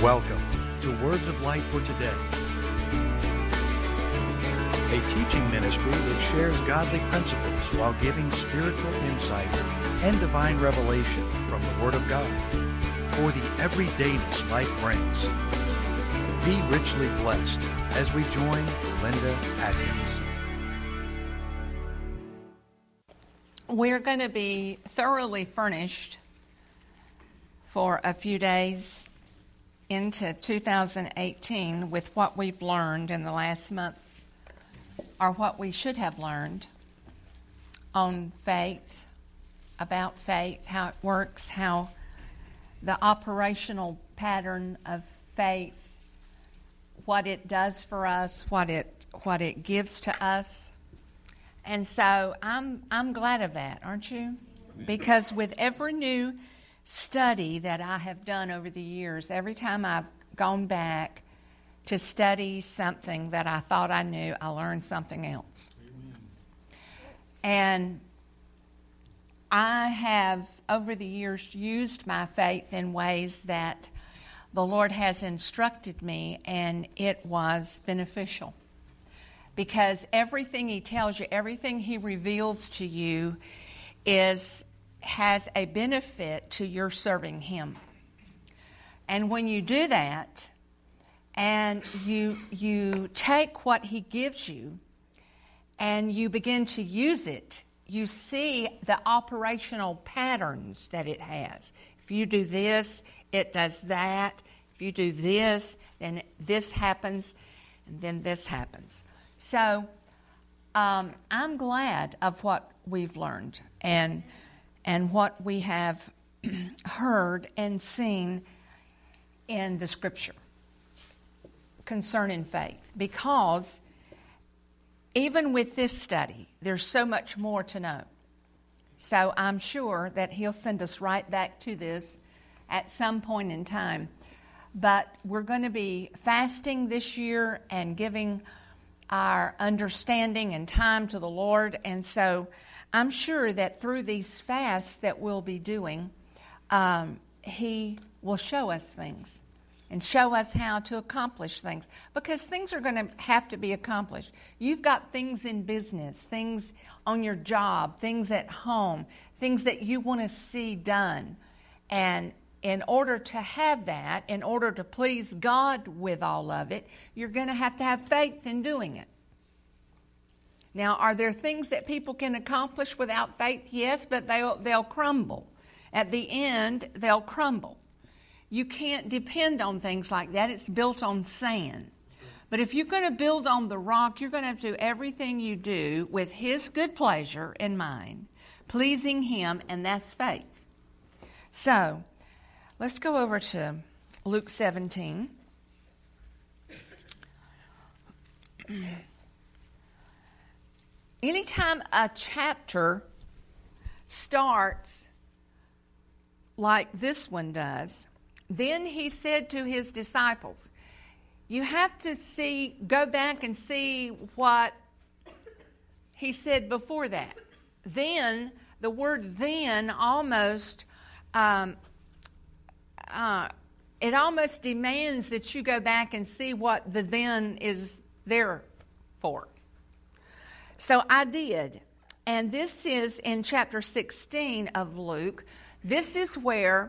Welcome to Words of Light for Today, a teaching ministry that shares godly principles while giving spiritual insight and divine revelation from the Word of God for the everydayness life brings. Be richly blessed as we join Linda Atkins. We're going to be thoroughly furnished for a few days into 2018 with what we've learned in the last month, or what we should have learned on faith, about faith, how it works, how the operational pattern of faith, what it does for us, what it gives to us. And so I'm glad of that, aren't you? Because with every new study that I have done over the years, every time I've gone back to study something that I thought I knew, I learned something else. Amen. And I have, over the years, used my faith in ways that the Lord has instructed me, and it was beneficial. Because everything He tells you, everything He reveals to you has a benefit to your serving Him. And when you do that, and you take what He gives you, and you begin to use it, you see the operational patterns that it has. If you do this, it does that. If you do this, then this happens, and then this happens. So I'm glad of what we've learned and what we have heard and seen in the Scripture concerning faith. Because even with this study, there's so much more to know. So I'm sure that He'll send us right back to this at some point in time. But we're going to be fasting this year and giving our understanding and time to the Lord. And so I'm sure that through these fasts that we'll be doing, He will show us things and show us how to accomplish things, because things are going to have to be accomplished. You've got things in business, things on your job, things at home, things that you want to see done. And in order to have that, in order to please God with all of it, you're going to have faith in doing it. Now, are there things that people can accomplish without faith? Yes, but they'll crumble. At the end, they'll crumble. You can't depend on things like that. It's built on sand. But if you're going to build on the rock, you're going to have to do everything you do with His good pleasure in mind, pleasing Him, and that's faith. So, let's go over to Luke 17. Anytime a chapter starts like this one does, then He said to His disciples, you have to go back and see what He said before that. Then, the word then almost... it almost demands that you go back and see what the then is there for. So I did. And this is in chapter 16 of Luke. This is where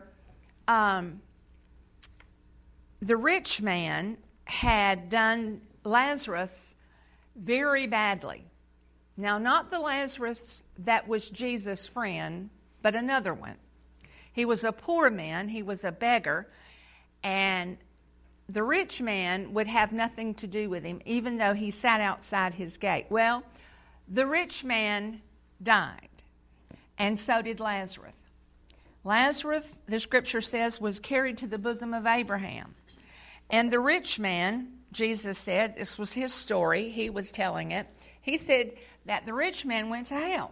the rich man had done Lazarus very badly. Now, not the Lazarus that was Jesus' friend, but another one. He was a poor man, he was a beggar, and the rich man would have nothing to do with him, even though he sat outside his gate. Well, the rich man died, and so did Lazarus. Lazarus, the Scripture says, was carried to the bosom of Abraham. And the rich man, Jesus said, this was his story, he was telling it, he said that the rich man went to hell.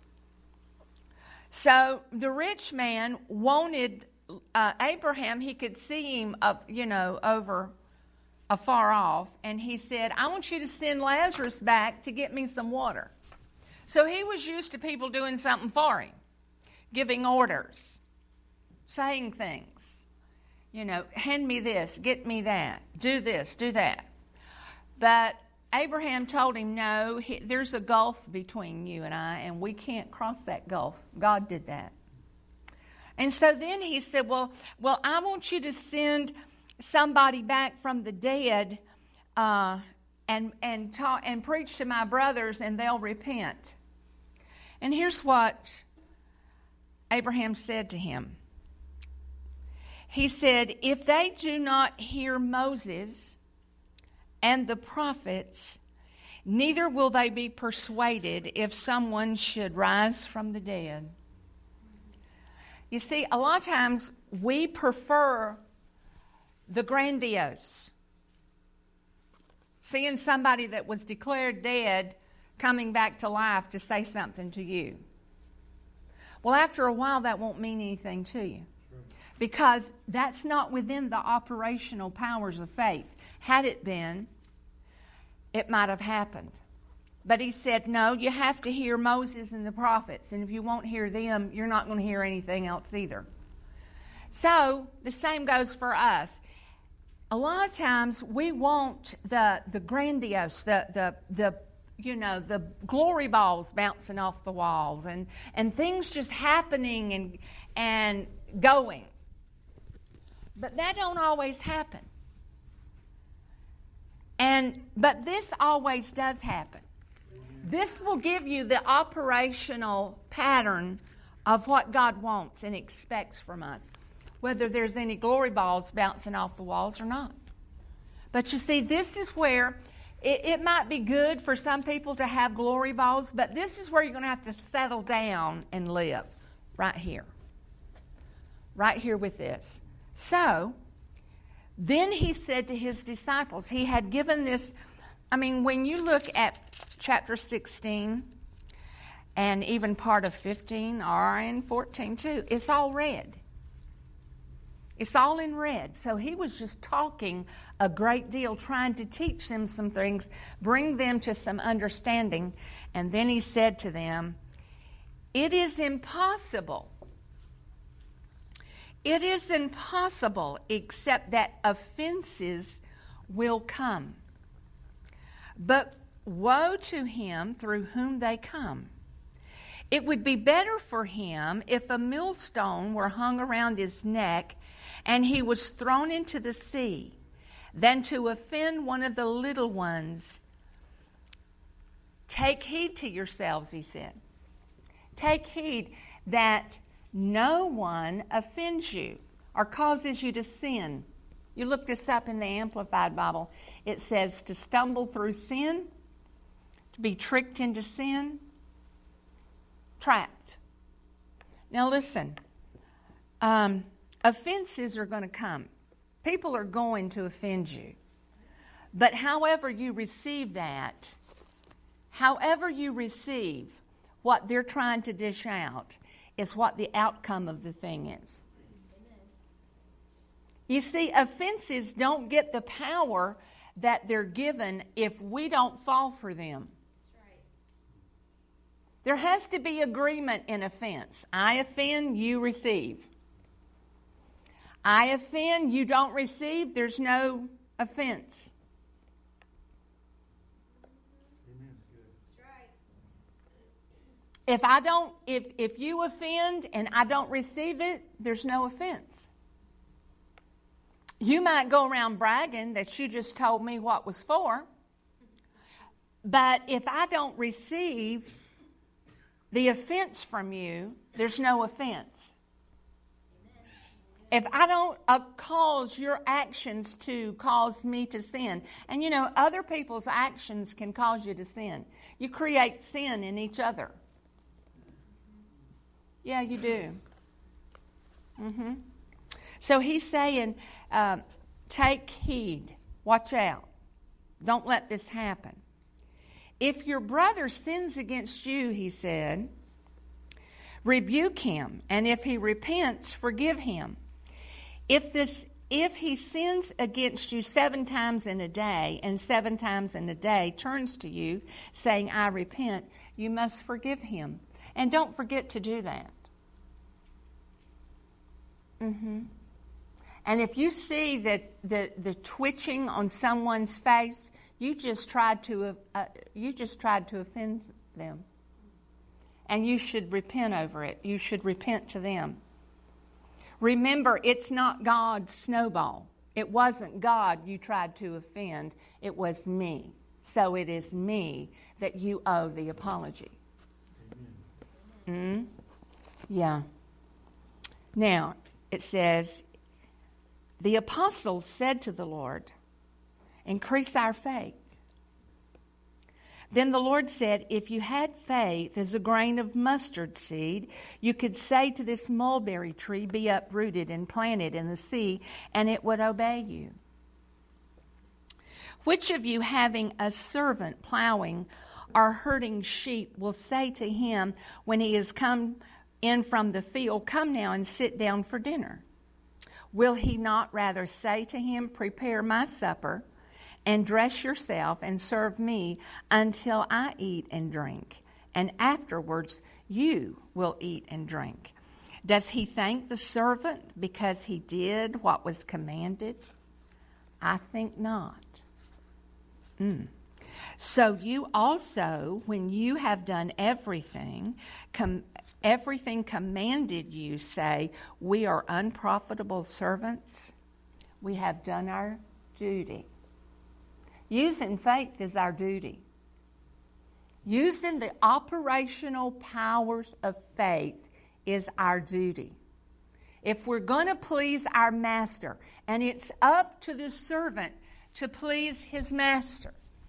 So the rich man wanted Abraham, he could see him over afar off, and he said, I want you to send Lazarus back to get me some water. So he was used to people doing something for him, giving orders, saying things, hand me this, get me that, do this, do that. But Abraham told him, no, there's a gulf between you and I, and we can't cross that gulf. God did that. And so then he said, well, I want you to send somebody back from the dead and talk and preach to my brothers, and they'll repent. And here's what Abraham said to him. He said, if they do not hear Moses and the prophets, neither will they be persuaded if someone should rise from the dead. You see, a lot of times we prefer the grandiose. Seeing somebody that was declared dead coming back to life to say something to you. Well, after a while, that won't mean anything to you. Because that's not within the operational powers of faith. Had it been, it might have happened. But he said, no, you have to hear Moses and the prophets. And if you won't hear them, you're not going to hear anything else either. So, the same goes for us. A lot of times, we want the grandiose, the glory balls bouncing off the walls and things just happening and going. But that don't always happen. But this always does happen. This will give you the operational pattern of what God wants and expects from us, whether there's any glory balls bouncing off the walls or not. But you see, this is where it might be good for some people to have glory balls, but this is where you're going to have to settle down and live, right here. Right here with this. So, then he said to his disciples, he had given this, when you look at chapter 16 and even part of 15 or in 14 too, it's all red. It's all in red. So he was just talking a great deal, trying to teach them some things, bring them to some understanding. And then he said to them, it is impossible. It is impossible except that offenses will come. But woe to him through whom they come. It would be better for him if a millstone were hung around his neck and he was thrown into the sea than to offend one of the little ones. Take heed to yourselves, he said. Take heed that no one offends you or causes you to sin. You look this up in the Amplified Bible. It says to stumble through sin, to be tricked into sin, trapped. Now listen, offenses are going to come. People are going to offend you. But however you receive that, however you receive what they're trying to dish out, is what the outcome of the thing is. You see, offenses don't get the power that they're given if we don't fall for them. There has to be agreement in offense. I offend, you receive. I offend, you don't receive, there's no offense. If you offend and I don't receive it, there's no offense. You might go around bragging that you just told me what was for, but if I don't receive the offense from you, there's no offense. If I don't cause your actions to cause me to sin, and other people's actions can cause you to sin. You create sin in each other. Yeah, you do. So he's saying, take heed. Watch out. Don't let this happen. If your brother sins against you, he said, rebuke him. And if he repents, forgive him. If he sins against you 7 times in a day, and 7 times in a day turns to you, saying, I repent, you must forgive him. And don't forget to do that. And if you see that the twitching on someone's face, you just tried to offend them. And you should repent over it. You should repent to them. Remember, it's not God's snowball. It wasn't God you tried to offend. It was me. So it is me that you owe the apology. Yeah. Now, it says, the apostles said to the Lord, increase our faith. Then the Lord said, if you had faith as a grain of mustard seed, you could say to this mulberry tree, be uprooted and planted in the sea, and it would obey you. Which of you, having a servant plowing or herding sheep, will say to him when he has come in from the field, come now and sit down for dinner? Will he not rather say to him, prepare my supper, and dress yourself and serve me until I eat and drink, and afterwards you will eat and drink? Does he thank the servant because he did what was commanded? I think not. So you also, when you have done everything commanded you, say, we are unprofitable servants. We have done our duty. Using faith is our duty. Using the operational powers of faith is our duty. If we're going to please our master, and it's up to the servant to please his master.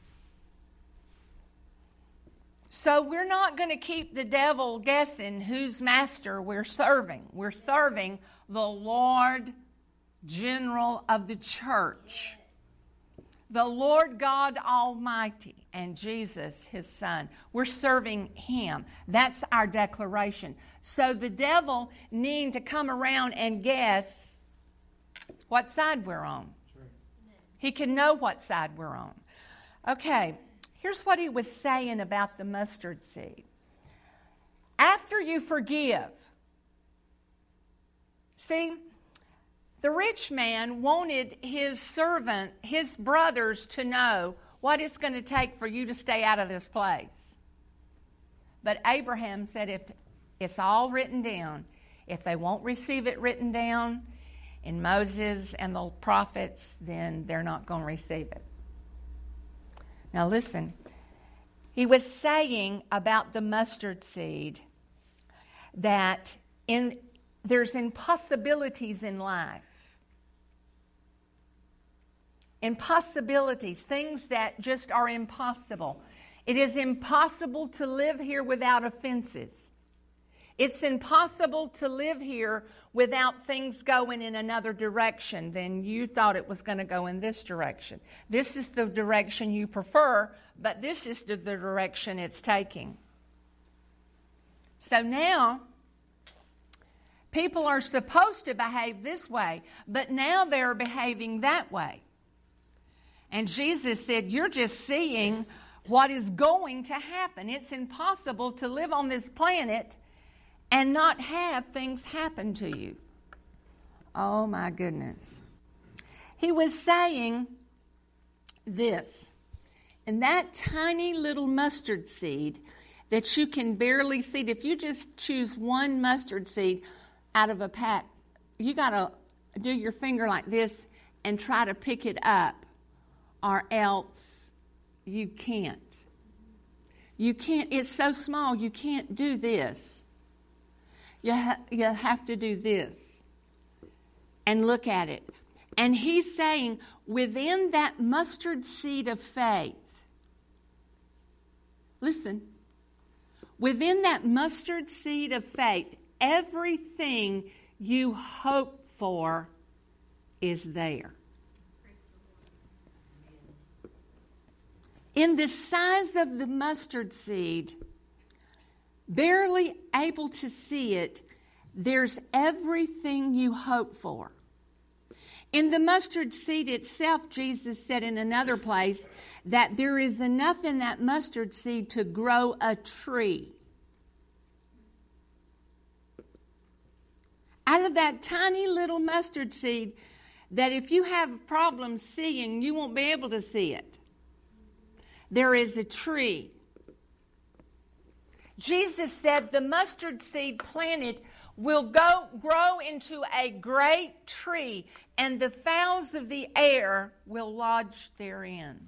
So we're not going to keep the devil guessing whose master we're serving. We're serving the Lord General of the church, the Lord God Almighty, and Jesus, his Son. We're serving him. That's our declaration. So the devil needing to come around and guess what side we're on. He can know what side we're on. Okay, here's what he was saying about the mustard seed. After you forgive, see, the rich man wanted his servant, his brothers, to know what it's going to take for you to stay out of this place. But Abraham said, if it's all written down, if they won't receive it written down in Moses and the prophets, then they're not going to receive it. Now listen, he was saying about the mustard seed that there's impossibilities in life. Impossibilities, things that just are impossible. It is impossible to live here without offenses. It's impossible to live here without things going in another direction than you thought it was going to go in this direction. This is the direction you prefer, but this is the direction it's taking. So now, people are supposed to behave this way, but now they're behaving that way. And Jesus said, you're just seeing what is going to happen. It's impossible to live on this planet and not have things happen to you. Oh my goodness. He was saying this. And that tiny little mustard seed that you can barely see, if you just choose one mustard seed out of a pack, you got to do your finger like this and try to pick it up, or else you can't. You can't. It's so small, you can't do this. You have to do this and look at it. And he's saying, within that mustard seed of faith, listen, within that mustard seed of faith, everything you hope for is there. In the size of the mustard seed, barely able to see it, there's everything you hope for. In the mustard seed itself, Jesus said in another place that there is enough in that mustard seed to grow a tree. Out of that tiny little mustard seed, that if you have problems seeing, you won't be able to see it. There is a tree. Jesus said the mustard seed planted will grow into a great tree, and the fowls of the air will lodge therein.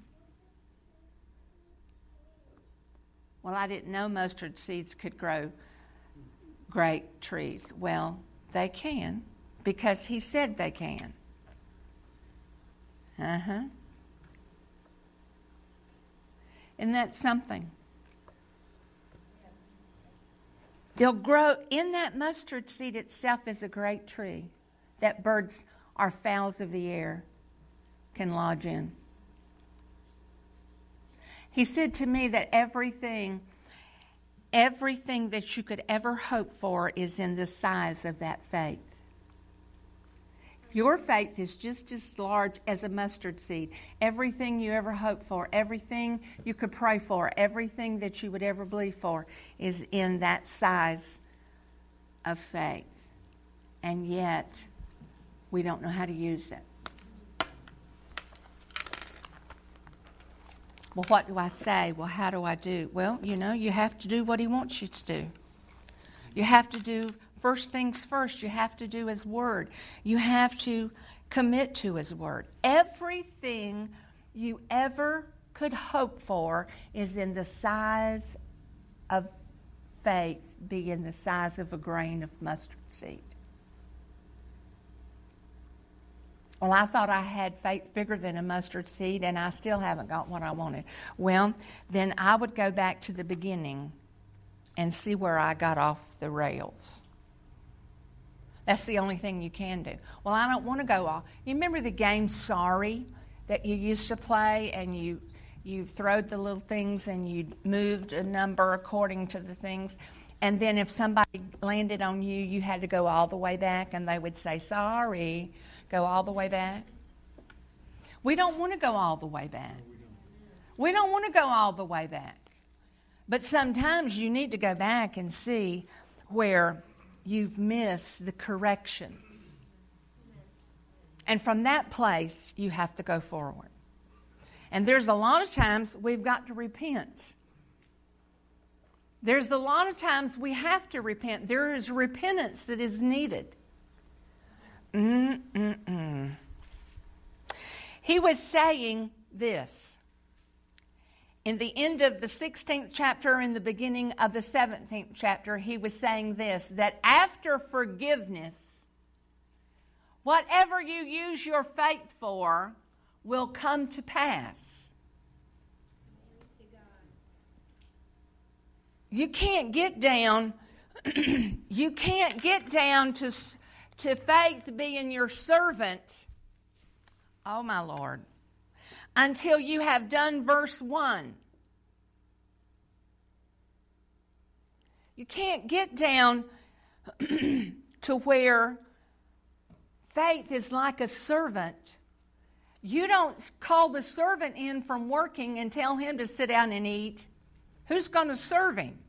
Well, I didn't know mustard seeds could grow great trees. Well, they can, because he said they can. Isn't that something? They'll grow in that mustard seed itself is a great tree that birds or fowls of the air can lodge in. He said to me that everything that you could ever hope for is in the size of that faith. If your faith is just as large as a mustard seed, everything you ever hope for, everything you could pray for, everything that you would ever believe for is in that size of faith. And yet, we don't know how to use it. Well, what do I say? Well, how do I do? Well, you have to do what he wants you to do. You have to do first things first. You have to do his word. You have to commit to his word. Everything you ever could hope for is in the size of faith, being the size of a grain of mustard seed. Well, I thought I had faith bigger than a mustard seed, and I still haven't got what I wanted. Well, then I would go back to the beginning and see where I got off the rails. That's the only thing you can do. Well, I don't want to go off. You remember the game Sorry that you used to play, and you throwed the little things and you moved a number according to the things, and then if somebody landed on you, you had to go all the way back, and they would say, sorry, go all the way back. We don't want to go all the way back. We don't want to go all the way back. But sometimes you need to go back and see where you've missed the correction. And from that place, you have to go forward. And there's a lot of times we've got to repent. There's a lot of times we have to repent. There is repentance that is needed. He was saying this. In the end of the 16th chapter, in the beginning of the 17th chapter, he was saying this, that after forgiveness, whatever you use your faith for will come to pass. You can't get down, you can't get down to faith being your servant, oh my Lord, until you have done verse 1. You can't get down to where faith is like a servant. You don't call the servant in from working and tell him to sit down and eat. Who's going to serve him?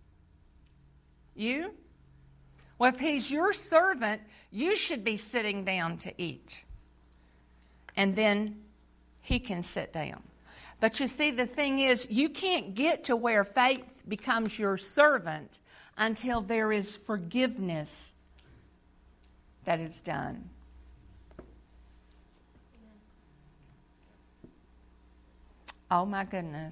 You? Well, if he's your servant, you should be sitting down to eat. And then he can sit down. But you see, the thing is, you can't get to where faith becomes your servant until there is forgiveness that is done. Oh my goodness.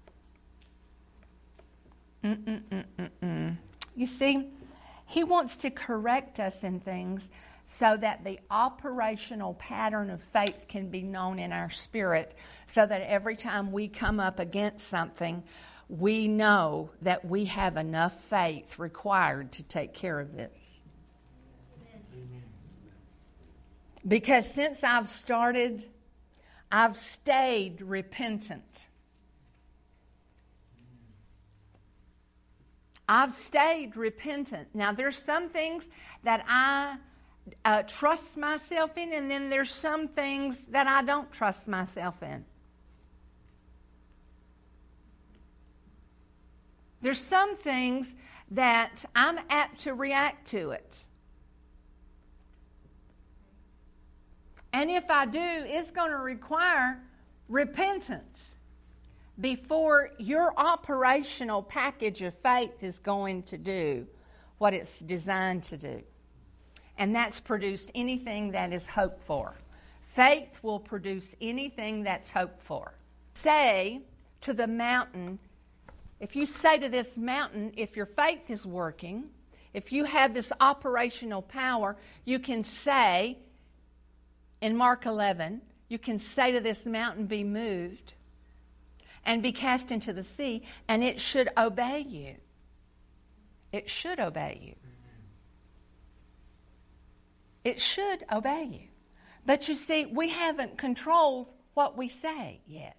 You see, he wants to correct us in things so that the operational pattern of faith can be known in our spirit, so that every time we come up against something, we know that we have enough faith required to take care of this. Amen. Because since I've started, I've stayed repentant. I've stayed repentant. Now, there's some things that I trust myself in, and then there's some things that I don't trust myself in. There's some things that I'm apt to react to it. And if I do, it's going to require repentance before your operational package of faith is going to do what it's designed to do. And that's produced anything that is hoped for. Faith will produce anything that's hoped for. Say to the mountain, if you say to this mountain, if your faith is working, if you have this operational power, you can say, in Mark 11, you can say to this mountain, be moved and be cast into the sea, and it should obey you. It should obey you. It should obey you. But you see, we haven't controlled what we say yet.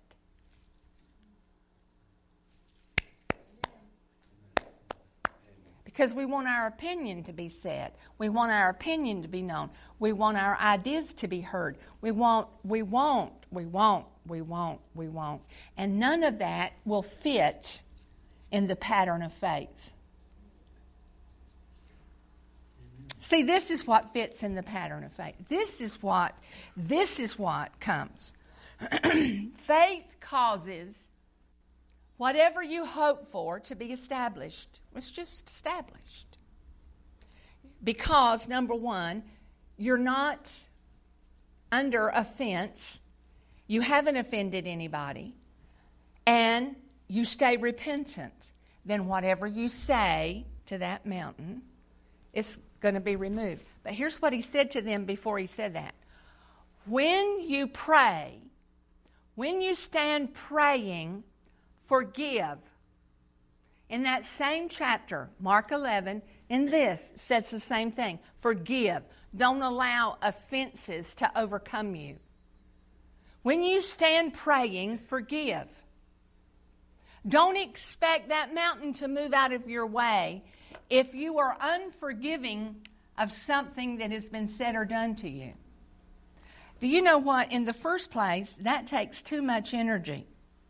Because we want our opinion to be said. We want our opinion to be known. We want our ideas to be heard. We want. And none of that will fit in the pattern of faith. See, this is what fits in the pattern of faith. This is what comes. Faith causes whatever you hope for to be established. It's just established. Because, number one, you're not under offense. You haven't offended anybody. And you stay repentant. Then whatever you say to that mountain, it's going to be removed. But here's what he said to them before he said that. When you pray, when you stand praying, forgive. In that same chapter, Mark 11, in this, says the same thing. Forgive. Don't allow offenses to overcome you. When you stand praying, forgive. Don't expect that mountain to move out of your way if you are unforgiving of something that has been said or done to you. Do you know what? In the first place, that takes too much energy.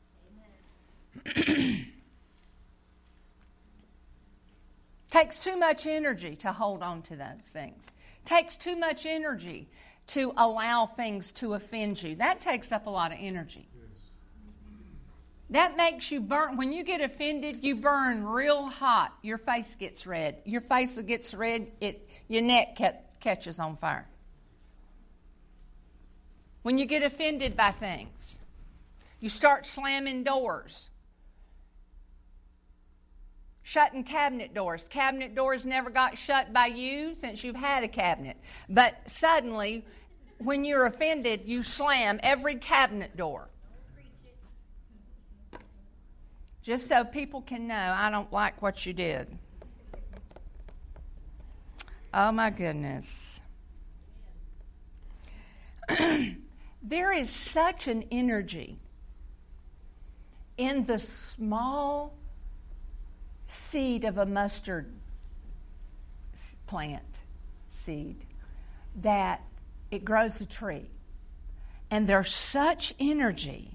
Takes too much energy to hold on to those things. Takes too much energy to allow things to offend you. That takes up a lot of energy. That makes you burn. When you get offended, you burn real hot. Your face gets red. Your face gets red, your neck catches on fire. When you get offended by things, you start slamming doors. Shutting cabinet doors. Cabinet doors never got shut by you since you've had a cabinet. But suddenly, when you're offended, you slam every cabinet door. Just so people can know, I don't like what you did. Oh my goodness. There is such an energy in the small seed of a mustard plant seed that it grows a tree. And there's such energy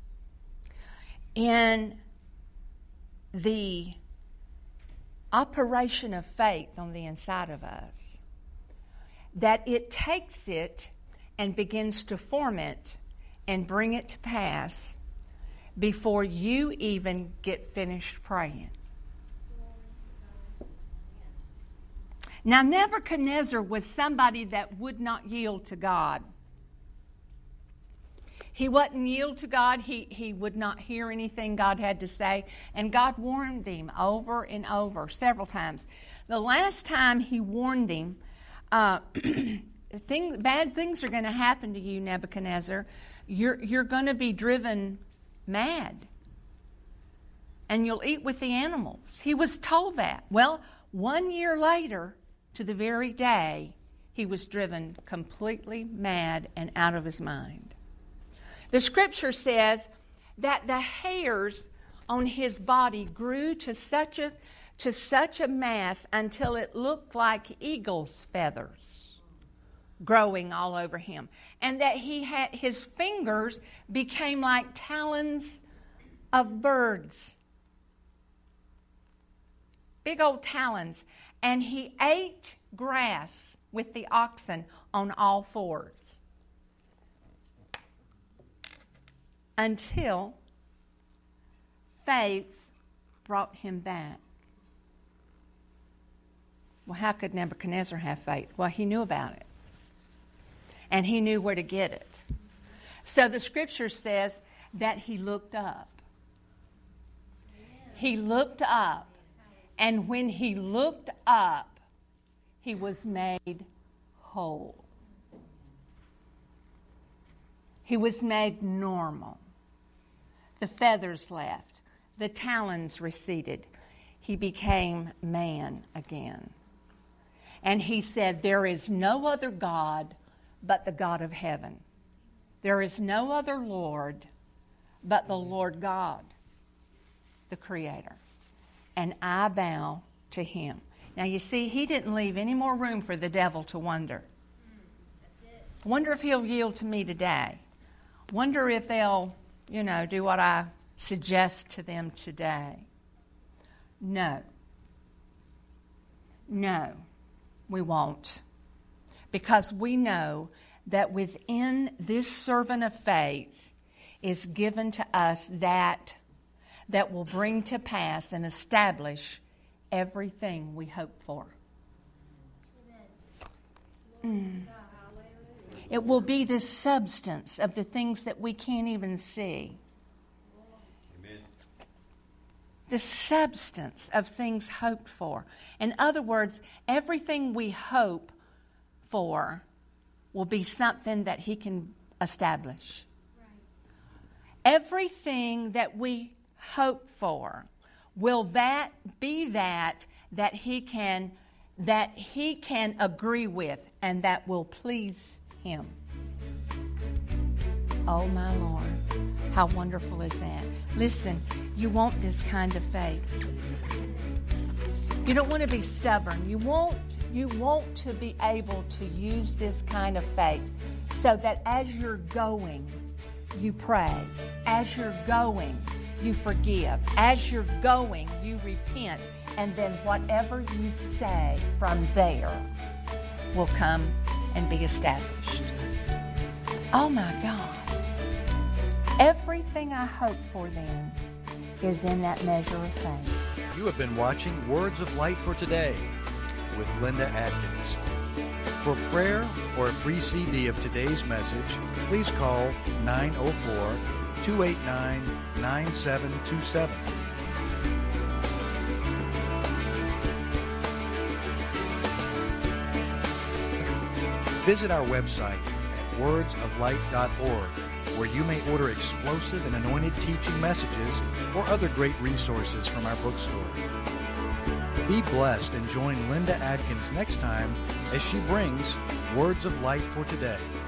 in the operation of faith on the inside of us that it takes it and begins to form it and bring it to pass before you even get finished praying. Now, Nebuchadnezzar was somebody that would not yield to God. He wouldn't yield to God. He would not hear anything God had to say. And God warned him over and over several times. The last time he warned him, bad things are going to happen to you, Nebuchadnezzar. You're going to be driven mad. And you'll eat with the animals. He was told that. Well, 1 year later, to the very day, he was driven completely mad and out of his mind. The scripture says that the hairs on his body grew to such a mass until it looked like eagle's feathers growing all over him, and that his fingers became like talons of birds, big old talons, and he ate grass with the oxen on all fours. until faith brought him back. Well, how could Nebuchadnezzar have faith? Well, he knew about it. And he knew where to get it. So the scripture says that he looked up. He looked up. And when he looked up, he was made whole. He was made normal. The feathers left. The talons receded. He became man again. And he said, there is no other God but the God of heaven. There is no other Lord but the Lord God, the Creator. And I bow to him. Now you see, he didn't leave any more room for the devil to wonder. Wonder if he'll yield to me today. Wonder if they'll, do what I suggest to them today. No. No, we won't. Because we know that within this servant of faith is given to us that will bring to pass and establish everything we hope for. It will be the substance of the things that we can't even see. Amen. The substance of things hoped for. In other words, everything we hope for will be something that he can establish. Right. Everything that we hope for, will that be that he can agree with and that will please him? Oh my Lord, how wonderful is that? Listen, you want this kind of faith. You don't want to be stubborn. You want to be able to use this kind of faith so that as you're going, you pray. As you're going, you forgive. As you're going, you repent. And then whatever you say from there will come and be established. Oh my God. Everything I hope for then is in that measure of faith. You have been watching Words of Light for Today with Linda Atkins. For prayer or a free CD of today's message, please call 904-289-9727. Visit our website at wordsoflight.org, where you may order explosive and anointed teaching messages or other great resources from our bookstore. Be blessed and join Linda Atkins next time as she brings Words of Light for Today.